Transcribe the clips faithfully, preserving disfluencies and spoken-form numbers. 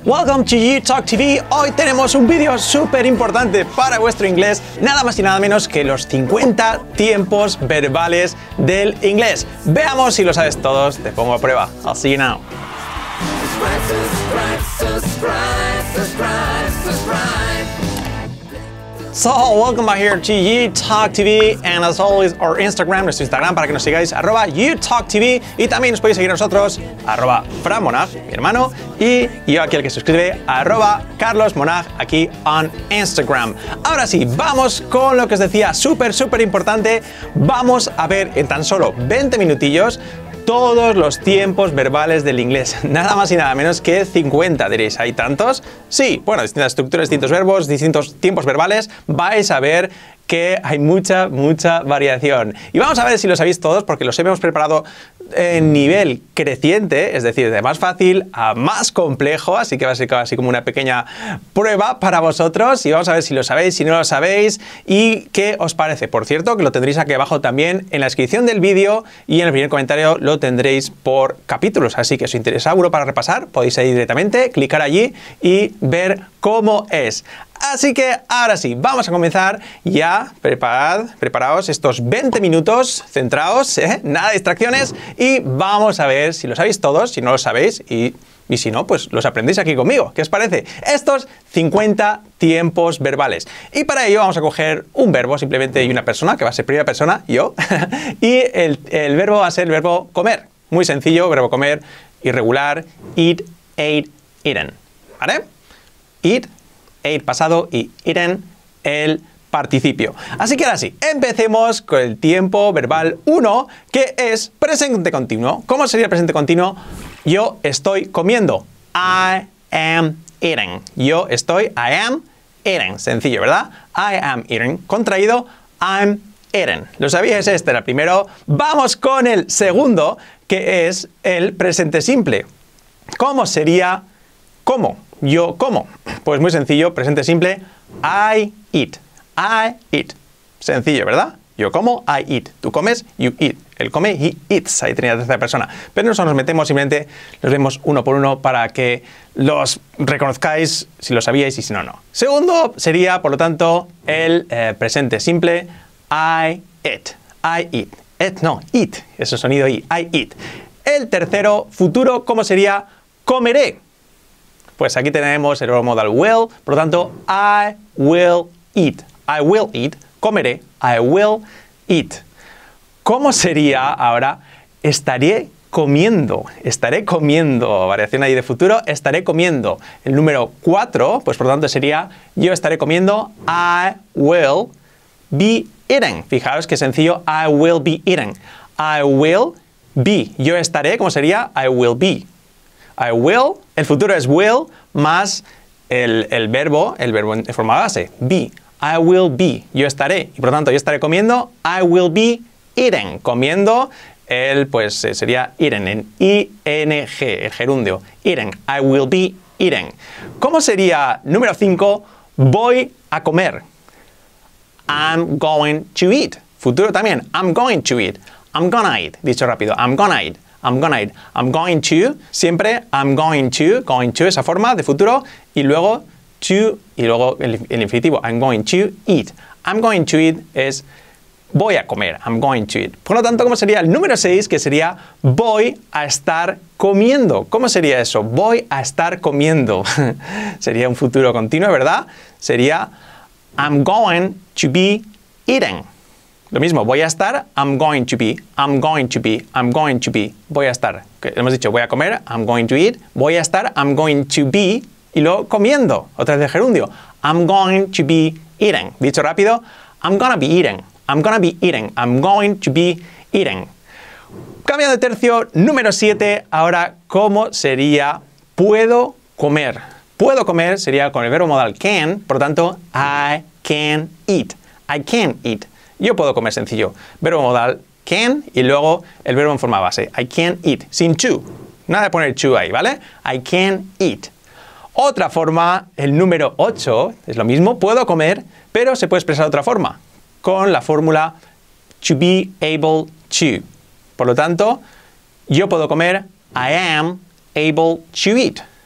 Welcome to UTalk T V. Hoy tenemos un vídeo súper importante para vuestro inglés, nada más y nada menos que los cincuenta tiempos verbales del inglés. Veamos si lo sabes todos, te pongo a prueba. I'll see you now. Subscribe, subscribe, subscribe, subscribe. So, welcome back here to UTalk T V, and as always, our Instagram, nuestro Instagram, para que nos sigáis, arroba UTalk T V, y también nos podéis seguir a nosotros, arroba Fran Monag, mi hermano, y yo aquí el que se suscribe, arroba Carlos Monag, aquí on Instagram. Ahora sí, vamos con lo que os decía, súper, súper importante. Vamos a ver en tan solo veinte minutillos todos los tiempos verbales del inglés, nada más y nada menos que cincuenta. Diréis, ¿hay tantos? Sí, bueno, distintas estructuras, distintos verbos, distintos tiempos verbales, vais a ver que hay mucha, mucha variación. Y vamos a ver si lo sabéis todos, porque los hemos preparado en nivel creciente, es decir, de más fácil a más complejo, así que va a ser así como una pequeña prueba para vosotros, y vamos a ver si lo sabéis, si no lo sabéis, y qué os parece. Por cierto, que lo tendréis aquí abajo también en la descripción del vídeo, y en el primer comentario lo tendréis por capítulos, así que si os interesa algo para repasar, podéis ir directamente, clicar allí y ver cómo es. Así que ahora sí, vamos a comenzar ya. Preparad, preparaos estos veinte minutos, centraos, ¿eh? Nada de distracciones, y vamos a ver si lo sabéis todos, si no lo sabéis, y, y si no, pues los aprendéis aquí conmigo. ¿Qué os parece? Estos cincuenta tiempos verbales. Y para ello vamos a coger un verbo simplemente y una persona, que va a ser primera persona, yo, y el, el verbo va a ser el verbo comer. Muy sencillo, verbo comer, irregular, eat, ate, eaten. ¿Vale? Eat, ate pasado, y eaten el participio. Así que ahora sí, empecemos con el tiempo verbal uno, que es presente continuo. ¿Cómo sería el presente continuo? Yo estoy comiendo. I am eating. Yo estoy, I am eating. Sencillo, ¿verdad? I am eating. Contraído, I'm eating. ¿Lo sabíais? Este era el primero. Vamos con el segundo, que es el presente simple. ¿Cómo sería? ¿Cómo? Yo como. Pues muy sencillo, presente simple, I eat. I eat. Sencillo, ¿verdad? Yo como, I eat. Tú comes, you eat. Él come, he eats. Ahí tenía la tercera persona. Pero nosotros nos metemos, simplemente los vemos uno por uno para que los reconozcáis si lo sabíais y si no, no. Segundo sería, por lo tanto, el eh, presente simple, I eat. I eat. Eat, no, eat. Ese sonido I. I eat. El tercero, futuro, ¿cómo sería? Comeré. Pues aquí tenemos el verbo modal will, por lo tanto, I will eat. I will eat, comeré, I will eat. ¿Cómo sería ahora? Estaré comiendo, estaré comiendo, variación ahí de futuro, estaré comiendo. El número cuatro, pues por lo tanto sería, yo estaré comiendo, I will be eating. Fijaos qué sencillo, I will be eating. I will be, yo estaré, ¿cómo sería? I will be. I will, el futuro es will, más el, el verbo, el verbo en forma base, be. I will be, yo estaré. Y por lo tanto, yo estaré comiendo, I will be eating. Comiendo, el, pues sería eating, en I N G, el gerundio. Eating, I will be eating. ¿Cómo sería, número cinco, voy a comer? I'm going to eat. Futuro también, I'm going to eat. I'm gonna eat. Dicho rápido, I'm gonna eat. I'm gonna eat. I'm going to, siempre I'm going to, going to, esa forma de futuro, y luego to, y luego el, el infinitivo, I'm going to eat. I'm going to eat es voy a comer, I'm going to eat. Por lo tanto, ¿cómo sería el número seis? Que sería voy a estar comiendo. ¿Cómo sería eso? Voy a estar comiendo. Sería un futuro continuo, ¿verdad? Sería I'm going to be eating. Lo mismo, voy a estar, I'm going to be, I'm going to be, I'm going to be, voy a estar. Hemos dicho, voy a comer, I'm going to eat, voy a estar, I'm going to be, y luego comiendo, otra vez de gerundio, I'm going to be eating. Dicho rápido, I'm gonna be eating, I'm gonna be eating, I'm going to be eating. Cambiando de tercio, número siete, ahora, ¿cómo sería puedo comer? Puedo comer sería con el verbo modal can, por lo tanto, I can eat, I can eat. Yo puedo comer, sencillo. Verbo modal can y luego el verbo en forma base. I can eat. Sin to. Nada de poner to ahí, ¿vale? I can eat. Otra forma, el número ocho, es lo mismo. Puedo comer, pero se puede expresar de otra forma. Con la fórmula to be able to. Por lo tanto, yo puedo comer, I am able to eat.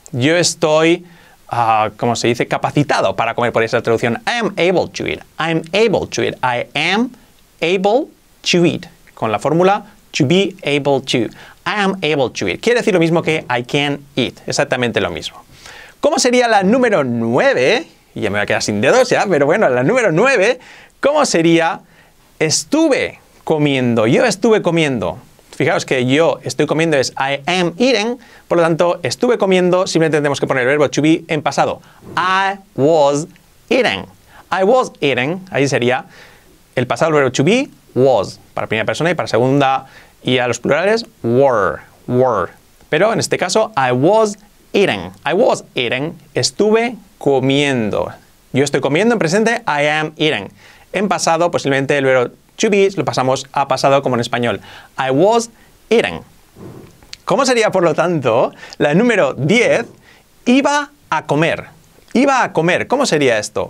Yo estoy, uh, ¿cómo se dice? Capacitado para comer, por esa traducción. I am able to eat. I am able to eat. I am able to eat. Con la fórmula to be able to. I am able to eat. Quiere decir lo mismo que I can eat. Exactamente lo mismo. ¿Cómo sería la número nueve? Y ya me voy a quedar sin dedos ya, pero bueno, la número nueve, ¿cómo sería? Estuve comiendo. Yo estuve comiendo. Fijaos que yo estoy comiendo es I am eating, por lo tanto, estuve comiendo, simplemente tenemos que poner el verbo to be en pasado. I was eating. I was eating, ahí sería el pasado del verbo to be, was, para primera persona, y para segunda y a los plurales, were, were. Pero en este caso, I was eating. I was eating, estuve comiendo. Yo estoy comiendo en presente, I am eating. En pasado, posiblemente el verbo to be lo pasamos a pasado como en español. I was eating. ¿Cómo sería, por lo tanto, la número diez? Iba a comer. Iba a comer. ¿Cómo sería esto?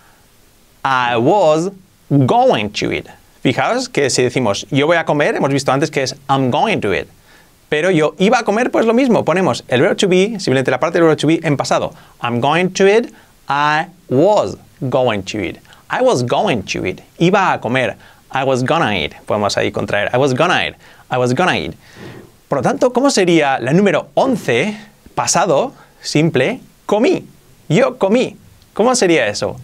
I was going to eat. Fijaos que si decimos yo voy a comer, hemos visto antes que es I'm going to eat. Pero yo iba a comer, pues lo mismo. Ponemos el verbo to be, simplemente la parte del verbo to be en pasado. I'm going to eat. I was going to eat. I was going to eat. Iba a comer. I was gonna eat. Podemos ahí contraer. I was gonna eat. I was gonna eat. Por lo tanto, ¿cómo sería la número once? Pasado, simple, comí. Yo comí. ¿Cómo sería eso?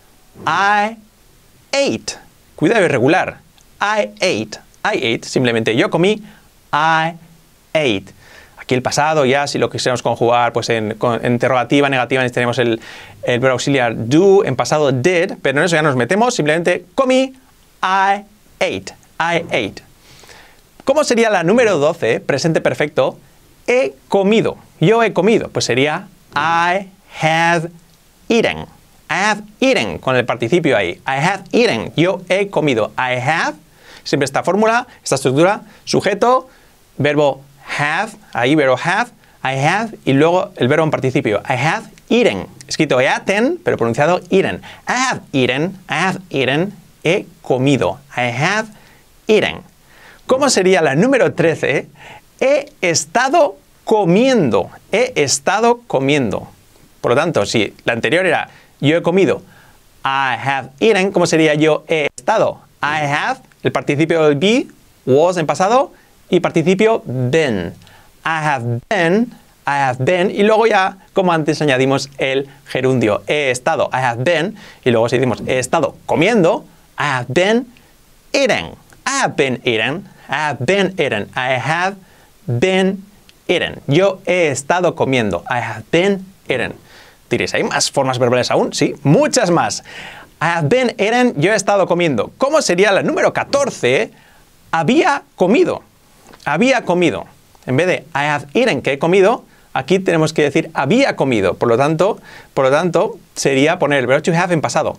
I ate. Cuidado irregular. I ate. I ate. Simplemente yo comí. I ate. Aquí el pasado ya, si lo quisiéramos conjugar pues en, con, en interrogativa, negativa, tenemos el, el verbo auxiliar do, en pasado did, pero en eso ya nos metemos, simplemente comí, I ate, I ate. ¿Cómo sería la número doce, presente perfecto? He comido, yo he comido, pues sería I have eaten, I have eaten, con el participio ahí, I have eaten, yo he comido, I have, siempre esta fórmula, esta estructura, sujeto, verbo have, ahí verbo have, I have, y luego el verbo en participio, I have eaten, escrito eaten, pero pronunciado eaten. I have eaten, I have eaten, he comido, I have eaten. ¿Cómo sería la número trece? He estado comiendo, he estado comiendo. Por lo tanto, si la anterior era yo he comido, I have eaten, ¿cómo sería yo he estado? I have, el participio del be, was en pasado, y participio been. I have been, I have been, y luego ya, como antes, añadimos el gerundio. He estado, I have been, y luego si decimos he estado comiendo, I have been eating. I have been eating, I have been eating, I have been eating. Yo he estado comiendo, I have been eating. Diréis, ¿hay más formas verbales aún? Sí, muchas más. I have been eating, yo he estado comiendo. ¿Cómo sería la número catorce? Había comido. Había comido. En vez de I have eaten, que he comido, aquí tenemos que decir había comido. Por lo tanto, por lo tanto sería poner el verbo to have en pasado.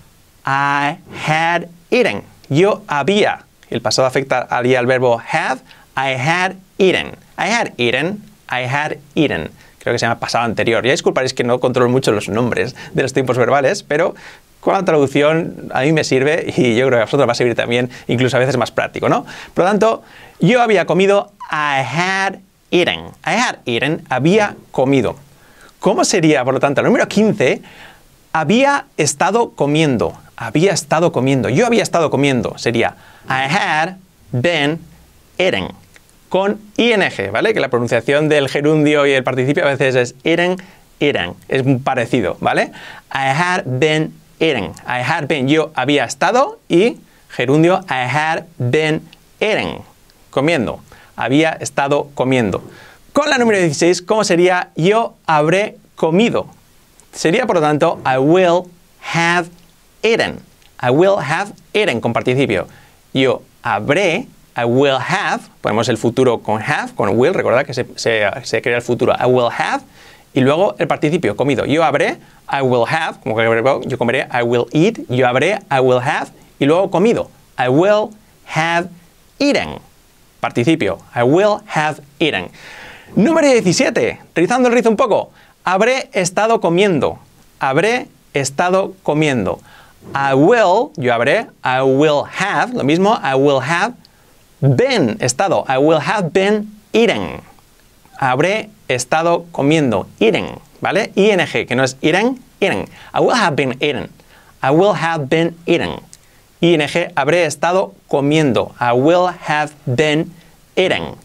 I had eaten. Yo había. El pasado afectaría al verbo have. I had eaten. I had eaten. I had eaten. Creo que se llama pasado anterior. Ya disculparéis que no controlo mucho los nombres de los tiempos verbales, pero con la traducción a mí me sirve y yo creo que a vosotros va a servir también, incluso a veces más práctico, ¿no? Por lo tanto, yo había comido, I had eaten. I had eaten, había comido. ¿Cómo sería, por lo tanto, el número quince? Había estado comiendo. Había estado comiendo. Yo había estado comiendo. Sería I had been eating. Con ing, ¿vale? Que la pronunciación del gerundio y el participio a veces es eating, eating. Es parecido, ¿vale? I had been eating. I had been. Yo había estado y gerundio I had been eating. Comiendo. Había estado comiendo. Con la número dieciséis, ¿cómo sería? Yo habré comido. Sería, por lo tanto, I will have eaten. I will have eaten con participio. Yo habré, I will have, ponemos el futuro con have, con will, recordad que se, se, se crea el futuro. I will have, y luego el participio, comido. Yo habré, I will have, como que yo comeré, I will eat. Yo habré, I will have, y luego comido. I will have eaten. Participio, I will have eaten. Número diecisiete, rizando el rizo un poco. Habré estado comiendo. Habré estado comiendo. I will, yo habré, I will have, lo mismo, I will have been, estado. I will have been eating. Habré estado comiendo. Eating, ¿vale? I N G, que no es eating, eating. I will have been eating. I will have been eating. I N G, habré estado comiendo. I will have been eating.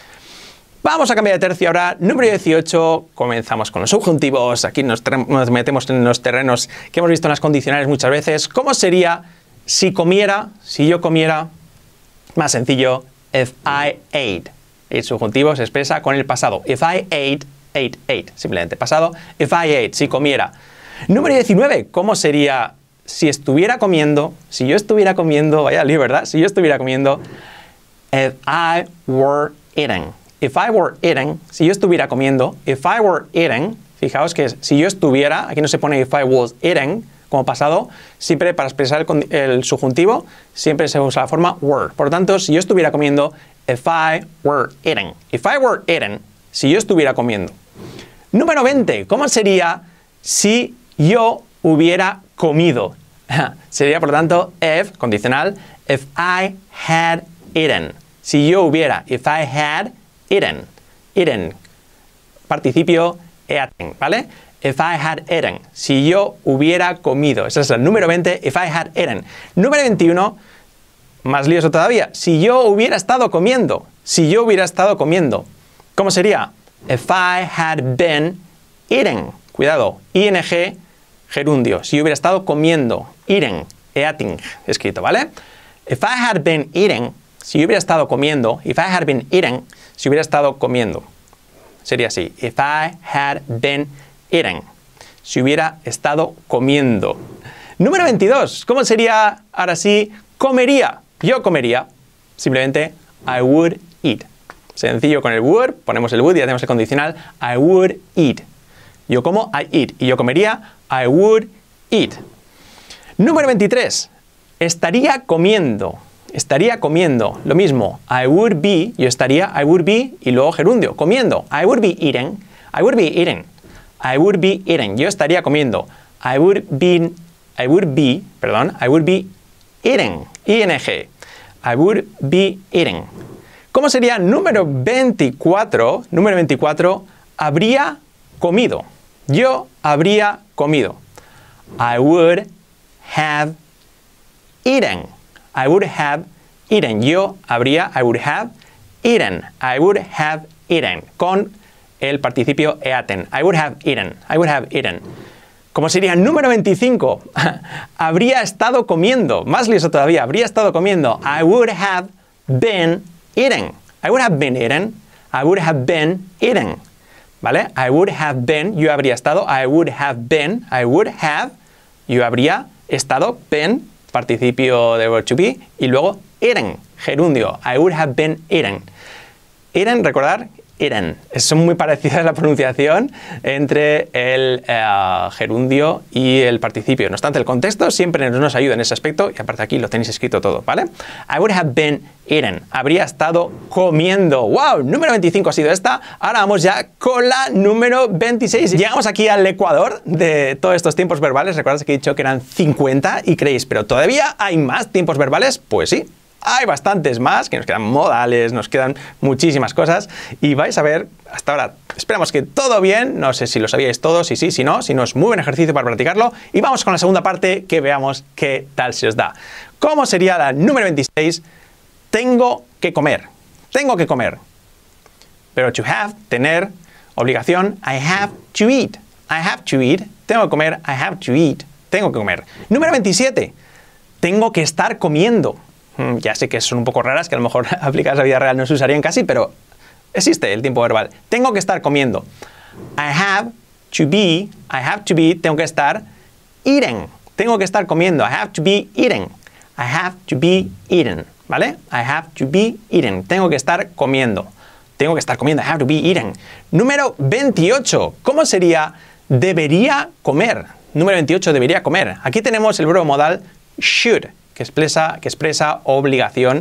Vamos a cambiar de tercio ahora. Número dieciocho. Comenzamos con los subjuntivos. Aquí nos, nos metemos en los terrenos que hemos visto en las condicionales muchas veces. ¿Cómo sería si comiera, si yo comiera? Más sencillo, if I ate. El subjuntivo se expresa con el pasado. If I ate, ate, ate. Simplemente pasado. If I ate, si comiera. Número diecinueve. ¿Cómo sería si estuviera comiendo? Si yo estuviera comiendo, vaya lío, ¿verdad? Si yo estuviera comiendo, if I were eating. If I were eating, si yo estuviera comiendo, if I were eating, fijaos que es, si yo estuviera, aquí no se pone if I was eating, como pasado, siempre para expresar el, el subjuntivo, siempre se usa la forma were. Por lo tanto, si yo estuviera comiendo, if I were eating. If I were eating, si yo estuviera comiendo. Número veinte, ¿cómo sería si yo hubiera comido? Sería, por lo tanto, if, condicional, if I had eaten. Si yo hubiera, if I had eaten, eaten, participio eaten, ¿vale? If I had eaten, si yo hubiera comido. Ese es el número veinte, if I had eaten. Número veintiuno, más lioso todavía, si yo hubiera estado comiendo, si yo hubiera estado comiendo. ¿Cómo sería? If I had been eating. Cuidado, I N G, gerundio. Si yo hubiera estado comiendo, eating, eating, escrito, ¿vale? If I had been eating, si yo hubiera estado comiendo, if I had been eating, si hubiera estado comiendo. Sería así. If I had been eating. Si hubiera estado comiendo. Número veintidós. ¿Cómo sería ahora sí? Comería. Yo comería. Simplemente I would eat. Sencillo con el would. Ponemos el would y hacemos el condicional. I would eat. Yo como, I eat. Y yo comería, I would eat. Número veintitrés. Estaría comiendo. Estaría comiendo, lo mismo, I would be, yo estaría, I would be, y luego gerundio, comiendo, I would be eating, I would be eating, I would be eating, yo estaría comiendo, I would be, I would be, perdón, I would be eating, I N G, I would be eating. ¿Cómo sería número veinticuatro? Número veinticuatro, habría comido, yo habría comido, I would have eaten. I would have eaten. Yo habría, I would have eaten. I would have eaten. Con el participio eaten. I would have eaten. I would have eaten. ¿Cómo sería? Número veinticinco. Habría estado comiendo. Más liso todavía. Habría estado comiendo. I would have been eating. I would have been eating. I would have been eating. ¿Vale? I would have been. Yo habría estado. I would have been. I would have. Yo habría estado. Been. Participio de verb to be, y luego eaten, gerundio, I would have been eaten. Eaten, recordar, eaten. Es muy parecida la pronunciación entre el uh, gerundio y el participio. No obstante, el contexto siempre nos ayuda en ese aspecto, y aparte aquí lo tenéis escrito todo, ¿vale? I would have been eaten. Habría estado comiendo. ¡Wow! Número veinticinco ha sido esta. Ahora vamos ya con la número veintiséis. Llegamos aquí al ecuador de todos estos tiempos verbales. Recordad que he dicho que eran cincuenta y creéis, ¿pero todavía hay más tiempos verbales? Pues sí. Hay bastantes más, que nos quedan modales, nos quedan muchísimas cosas y vais a ver, hasta ahora esperamos que todo bien, no sé si lo sabíais todos, si sí, si no, si no es muy buen ejercicio para practicarlo y vamos con la segunda parte que veamos qué tal se os da. ¿Cómo sería la número veintiséis? Tengo que comer, tengo que comer, pero to have, tener, obligación, I have to eat, I have to eat, tengo que comer, I have to eat, tengo que comer. Número veintisiete, tengo que estar comiendo. Ya sé que son un poco raras, que a lo mejor aplicadas a la vida real no se usarían casi, pero existe el tiempo verbal. Tengo que estar comiendo. I have to be, I have to be, tengo que estar eating. Tengo que estar comiendo. I have to be eating. I have to be eating. ¿Vale? I have to be eating. Tengo que estar comiendo. Tengo que estar comiendo. I have to be eating. Número veintiocho. ¿Cómo sería debería comer? Número veintiocho, debería comer. Aquí tenemos el verbo modal should, que expresa, que expresa obligación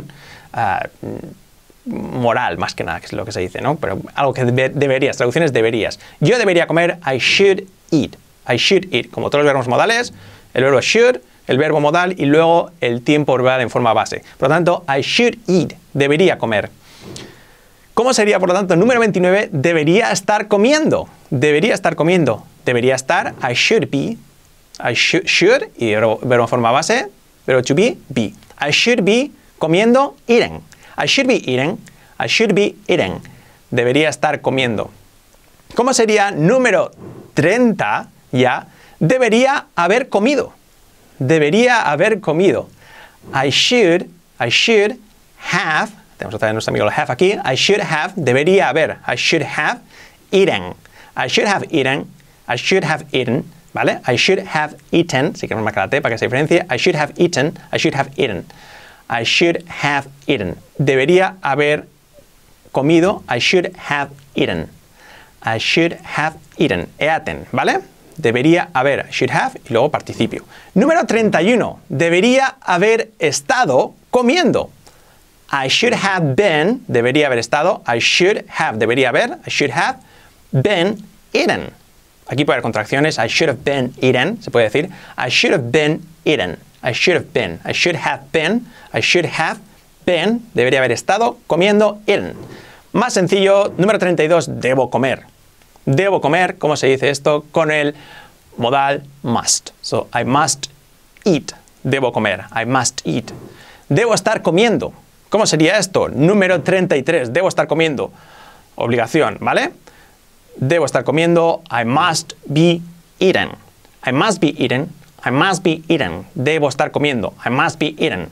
uh, moral, más que nada, que es lo que se dice, ¿no? Pero algo que debe, deberías, traducciones deberías. Yo debería comer, I should eat. I should eat. Como todos los verbos modales, el verbo should, el verbo modal y luego el tiempo verbal en forma base. Por lo tanto, I should eat. Debería comer. ¿Cómo sería, por lo tanto, número veintinueve? Debería estar comiendo. Debería estar comiendo. Debería estar, I should be. I should, should y verbo, verbo en forma base. Verbo to be, be. I should be comiendo, eating. I should be eating. I should be eating. Debería estar comiendo. ¿Cómo sería número treinta? Ya. Debería haber comido. Debería haber comido. I should, I should have. Tenemos otra vez nuestro amigo el have aquí. I should have, debería haber. I should have eaten. I should have eaten. I should have eaten. ¿Vale? I should have eaten. Si queremos marcar la T para que se diferencie. I should have eaten. I should have eaten. I should have eaten. Debería haber comido. I should have eaten. I should have eaten. Eaten. ¿Vale? Debería haber. I should have y luego participio. Número treinta y uno. Debería haber estado comiendo. I should have been, debería haber estado, I should have, debería haber, I should have been eaten. Aquí puede haber contracciones, I should have been eaten, se puede decir, I should have been eaten, I should have been, I should have been, I should have been, debería haber estado comiendo, eaten. Más sencillo, número treinta y dos, debo comer. Debo comer, ¿cómo se dice esto? Con el modal must. So, I must eat, debo comer, I must eat. Debo estar comiendo. ¿Cómo sería esto? Número treinta y tres. Debo estar comiendo. Obligación, ¿vale? Debo estar comiendo. I must be eaten. I must be eaten. I must be eaten. Debo estar comiendo. I must be eaten.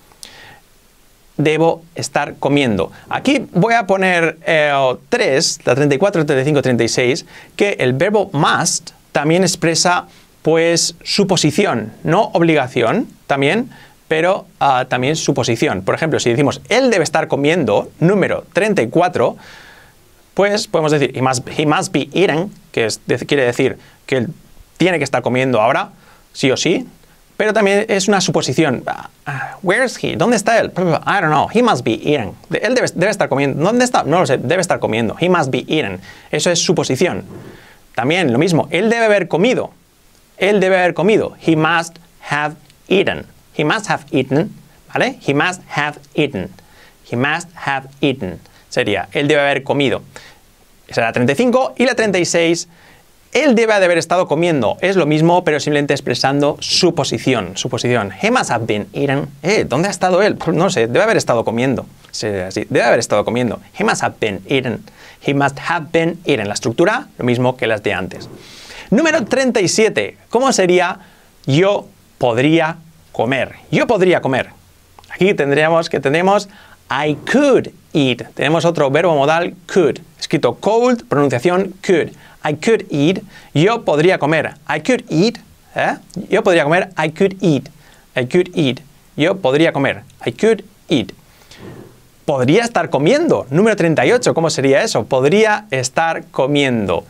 Debo estar comiendo. Aquí voy a poner eh, tres, la treinta y cuatro, treinta y cinco, treinta y seis, que el verbo must también expresa pues suposición, no obligación también, pero uh, también suposición. Por ejemplo, si decimos, él debe estar comiendo, número treinta y cuatro, pues podemos decir, he must, he must be eating, que es, de, quiere decir que él tiene que estar comiendo ahora, sí o sí, pero también es una suposición. Uh, where is he? ¿Dónde está él? I don't know. He must be eating. Él debe, debe estar comiendo. ¿Dónde está? No lo sé. Debe estar comiendo. He must be eating. Eso es suposición. También lo mismo. Él debe haber comido. Él debe haber comido. He must have eaten. He must have eaten, ¿vale? He must have eaten. He must have eaten. Sería, él debe haber comido. Esa es la treinta y cinco. Y la treinta y seis, él debe de haber estado comiendo. Es lo mismo, pero simplemente expresando suposición. Suposición. He must have been eaten. Eh, ¿dónde ha estado él? No sé, debe haber estado comiendo. Sería así, debe haber estado comiendo. He must have been eaten. He must have been eaten. La estructura, lo mismo que las de antes. Número treinta y siete. ¿Cómo sería yo podría comer? Yo podría comer. Aquí tendríamos que tendríamos I could eat. Tenemos otro verbo modal could. Escrito cold, pronunciación could. I could eat. Yo podría comer. I could eat. ¿eh? Yo podría comer. I could eat. I could eat. Yo podría comer. I could eat. Podría estar comiendo. Número treinta y ocho. ¿Cómo sería eso? Podría estar comiendo.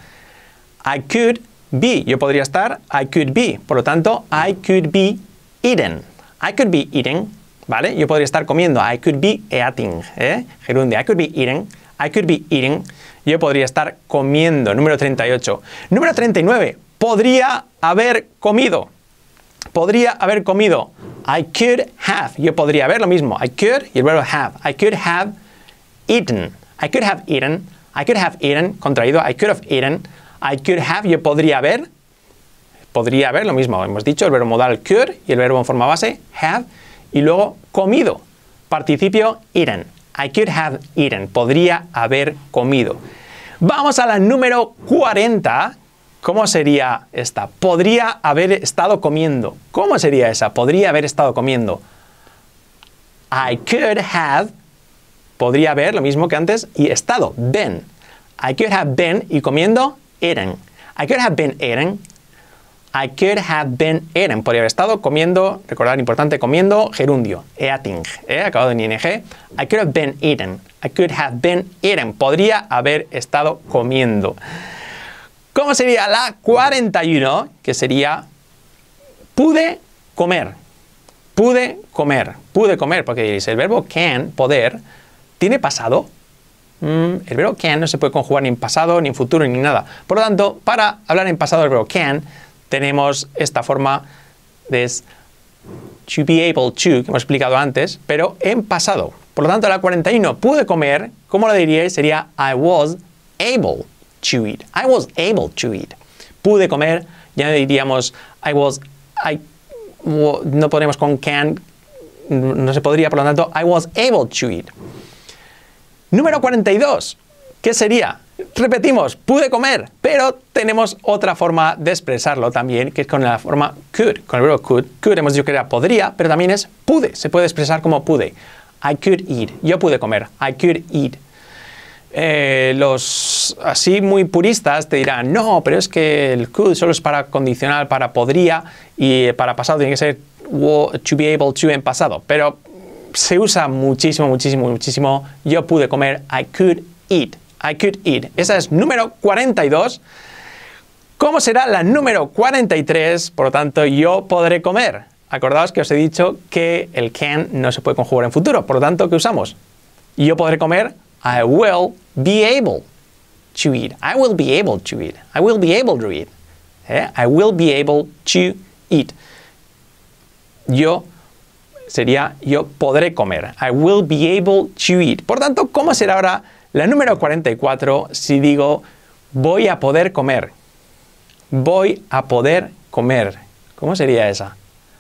I could be. Yo podría estar. I could be. Por lo tanto, I could be eating. I could be eating, ¿vale? Yo podría estar comiendo. I could be eating, ¿eh? Gerundio. I could be eating. I could be eating. Yo podría estar comiendo. Número treinta y ocho. Número treinta y nueve. Podría haber comido. Podría haber comido. I could have. Yo podría haber lo mismo. I could y el verbo have. I could have eaten. I could have eaten. I could have eaten. Contraído. I could have eaten. I could have. Yo podría haber. Podría haber lo mismo. Hemos dicho el verbo modal could y el verbo en forma base have. Y luego comido. Participio eaten. I could have eaten. Podría haber comido. Vamos a la número cuarenta. ¿Cómo sería esta? Podría haber estado comiendo. ¿Cómo sería esa? Podría haber estado comiendo. I could have. Podría haber lo mismo que antes. Y estado. Been. I could have been. Y comiendo. Eaten. I could have been eating. I could have been eaten. Podría haber estado comiendo, recordar importante, comiendo, gerundio, eating, ¿eh? Acabado en ing. I could have been eaten. I could have been eaten. Podría haber estado comiendo. ¿Cómo sería la cuarenta y uno? Que sería, pude comer. Pude comer. Pude comer, porque diréis, el verbo can, poder, ¿tiene pasado? Mm, el verbo can no se puede conjugar ni en pasado, ni en futuro, ni nada. Por lo tanto, para hablar en pasado del verbo can, tenemos esta forma de to be able to, que hemos explicado antes, pero en pasado. Por lo tanto, la cuarenta y uno, pude comer, ¿cómo lo diríais? Sería I was able to eat. I was able to eat. Pude comer, ya diríamos I was, I, no podemos con can, no se podría, por lo tanto, I was able to eat. Número cuarenta y dos, ¿qué sería? Repetimos, pude comer, pero tenemos otra forma de expresarlo también, que es con la forma could, con el verbo could. Could hemos dicho que era podría, pero también es pude, se puede expresar como pude. I could eat, yo pude comer, I could eat. Eh, los así muy puristas te dirán, no, pero es que el could solo es para condicional, para podría, y para pasado tiene que ser to be able to en pasado, pero se usa muchísimo, muchísimo, muchísimo. Yo pude comer, I could eat. I could eat. Esa es número cuarenta y dos. ¿Cómo será la número cuarenta y tres? Por lo tanto, yo podré comer. Acordaos que os he dicho que el can no se puede conjugar en futuro. Por lo tanto, ¿qué usamos? Yo podré comer. I will be able to eat. I will be able to eat. I will be able to eat. ¿Eh? I will be able to eat. Yo sería yo podré comer. I will be able to eat. Por tanto, ¿cómo será ahora la número cuarenta y cuatro si digo voy a poder comer? Voy a poder comer. ¿Cómo sería esa?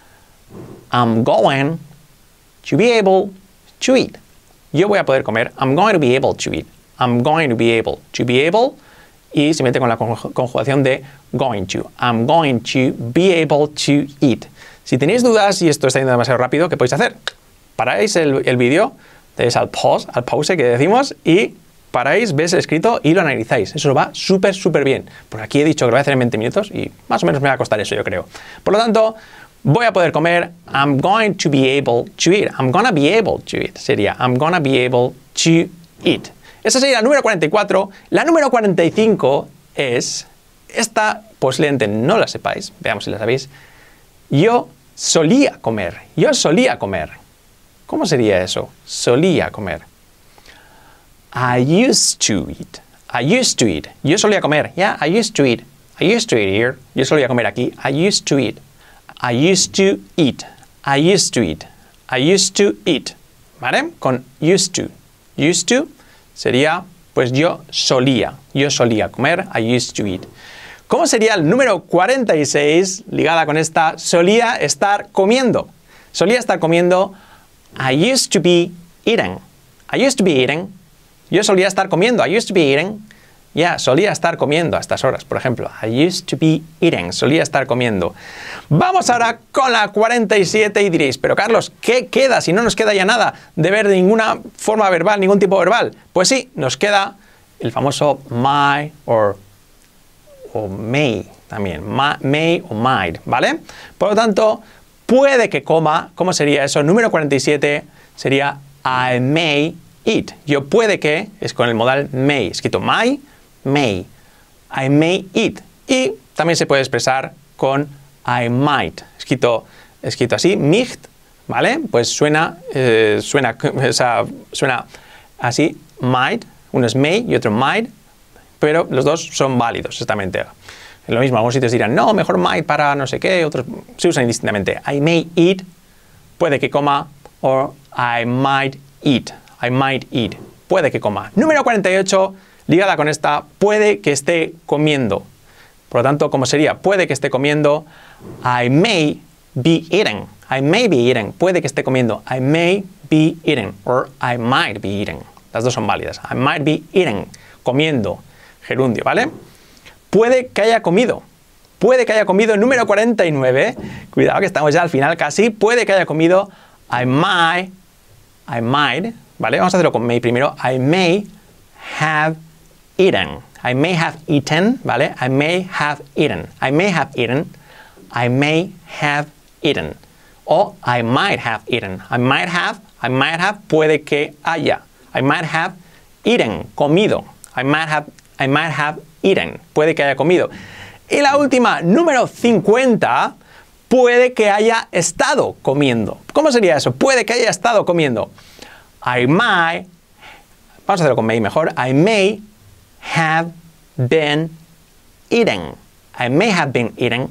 I'm going to be able to eat. Yo voy a poder comer. I'm going to be able to eat. I'm going to be able. To be able y se mete con la conjugación de going to. I'm going to be able to eat. Si tenéis dudas y esto está yendo demasiado rápido, ¿qué podéis hacer? Paráis el, el vídeo, dais al pause, al pause que decimos, y paráis, ves el escrito y lo analizáis. Eso va súper, súper bien. Porque aquí he dicho que lo voy a hacer en veinte minutos y más o menos me va a costar eso, yo creo. Por lo tanto, voy a poder comer. I'm going to be able to eat. I'm gonna be able to eat. Sería I'm gonna be able to eat. Esa sería la número cuarenta y cuatro. La número cuarenta y cinco es, esta posiblemente no la sepáis, veamos si la sabéis. Yo solía comer. Yo solía comer. ¿Cómo sería eso? Solía comer. I used to eat. I used to eat. Yo solía comer. Yeah, I used to eat. I used to eat here. Yo solía comer aquí. I used to eat. I used to eat. I used to eat. I used to eat. ¿Vale? Con used to. Used to sería, pues yo solía. Yo solía comer. I used to eat. ¿Cómo sería el número cuarenta y seis ligada con esta? Solía estar comiendo. Solía estar comiendo. I used to be eating. I used to be eating. Yo solía estar comiendo. I used to be eating. Ya, yeah, solía estar comiendo a estas horas, por ejemplo. I used to be eating. Solía estar comiendo. Vamos ahora con la cuarenta y siete y diréis, pero Carlos, ¿qué queda? Si no nos queda ya nada de ver de ninguna forma verbal, ningún tipo verbal. Pues sí, nos queda el famoso my or o may también, ma, may o might, ¿vale? Por lo tanto, puede que coma, ¿cómo sería eso? Número cuarenta y siete sería I may eat. Yo puede que, es con el modal may, escrito my, may. I may eat. Y también se puede expresar con I might, escrito, escrito así, nicht, ¿vale? Pues suena, eh, suena, o sea, suena así, might, uno es may y otro might, pero los dos son válidos, exactamente. En lo mismo, algunos sitios dirán, no, mejor might para no sé qué, otros se usan indistintamente. I may eat, puede que coma, o I might eat, I might eat, puede que coma. Número cuarenta y ocho, ligada con esta, puede que esté comiendo. Por lo tanto, ¿cómo sería? Puede que esté comiendo, I may be eating, I may be eating, puede que esté comiendo, I may be eating, or I might be eating. Las dos son válidas. I might be eating, comiendo. Gerundio, ¿vale? Puede que haya comido. Puede que haya comido. Número cuarenta y nueve. Cuidado que estamos ya al final casi. Puede que haya comido. I might. I might. ¿Vale? Vamos a hacerlo con may primero. I may have eaten. I may have eaten. ¿Vale? I may have eaten. I may have eaten. I may have eaten. O I might have eaten. I might have. I might have. Puede que haya. I might have eaten. Comido. I might have I might have eaten. Puede que haya comido. Y la última, número cincuenta, puede que haya estado comiendo. ¿Cómo sería eso? Puede que haya estado comiendo. I might, vamos a hacerlo con may mejor. I may have been eating. I may have been eating.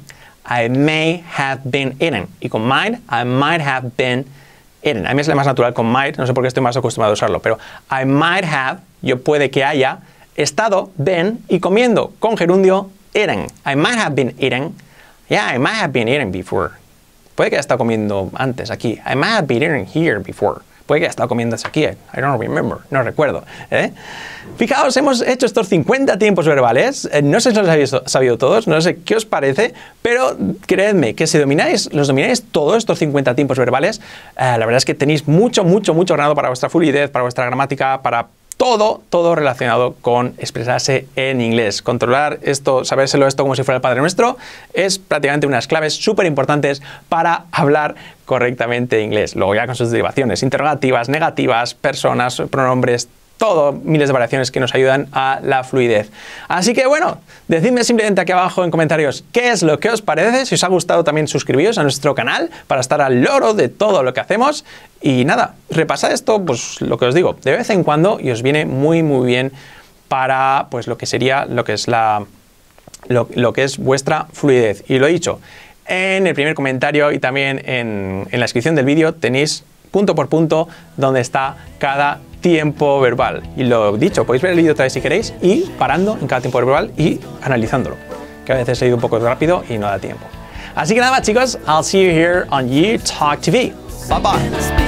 I may have been eating. Y con might, I might have been eating. A mí es la más natural con might, no sé por qué estoy más acostumbrado a usarlo, pero I might have, yo puede que haya, estado, been y comiendo con gerundio eating. I might have been eating. Yeah, I might have been eating before. Puede que haya estado comiendo antes aquí. I might have been eating here before. Puede que haya estado comiendo aquí. I don't remember. No recuerdo. ¿eh? Fijaos, hemos hecho estos cincuenta tiempos verbales. Eh, no sé si los habéis sabido todos. No sé qué os parece. Pero creedme que si domináis, los domináis todos estos cincuenta tiempos verbales, eh, la verdad es que tenéis mucho, mucho, mucho ganado para vuestra fluidez, para vuestra gramática, para todo, todo relacionado con expresarse en inglés. Controlar esto, sabérselo esto como si fuera el Padre Nuestro, es prácticamente unas claves súper importantes para hablar correctamente inglés. Luego ya con sus derivaciones, interrogativas, negativas, personas, pronombres, todo, miles de variaciones que nos ayudan a la fluidez. Así que bueno, decidme simplemente aquí abajo en comentarios qué es lo que os parece. Si os ha gustado también suscribiros a nuestro canal para estar al loro de todo lo que hacemos. Y nada, repasad esto, pues lo que os digo, de vez en cuando y os viene muy muy bien para pues lo que sería, lo que es la, lo, lo que es vuestra fluidez. Y lo he dicho, en el primer comentario y también en, en la descripción del vídeo tenéis punto por punto donde está cada tiempo verbal. Y lo dicho, podéis ver el vídeo otra vez si queréis y parando en cada tiempo verbal y analizándolo, que a veces he ido un poco rápido y no da tiempo. Así que nada más chicos, I'll see you here on You Talk T V. Bye bye.